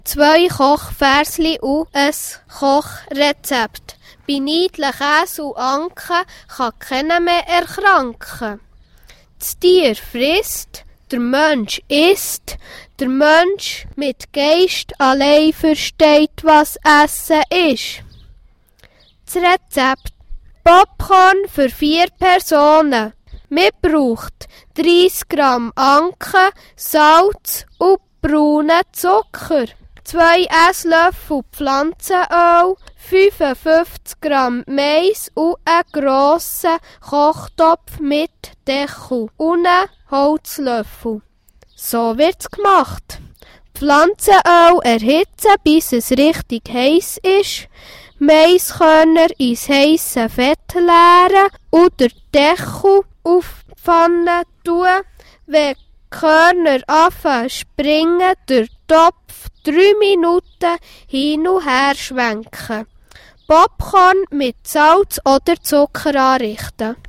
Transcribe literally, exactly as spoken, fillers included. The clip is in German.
zwei Kochversli und ein Kochrezept. Bei Niedeln, Käse und Anken kann keiner mehr erkranken. Das Tier frisst, der Mensch isst, der Mensch mit Geist allein versteht, was Essen ist. Das Rezept: Popcorn für vier Personen. Man braucht dreissig Gramm Anken, Salz und braunen Zucker, zwei Esslöffel Pflanzenöl, fünfundfünfzig Gramm Mais und einen grossen Kochtopf mit Deckel und einen Holzlöffel. So wird's gemacht. Pflanzenöl erhitzen, bis es richtig heiß ist. Maiskörner ins heisse Fett leeren und den Deckel auf die Pfanne tun. Wenn die Körner anfangen zu springen, den Topf drei Minuten hin und her schwenken. Popcorn mit Salz oder Zucker anrichten.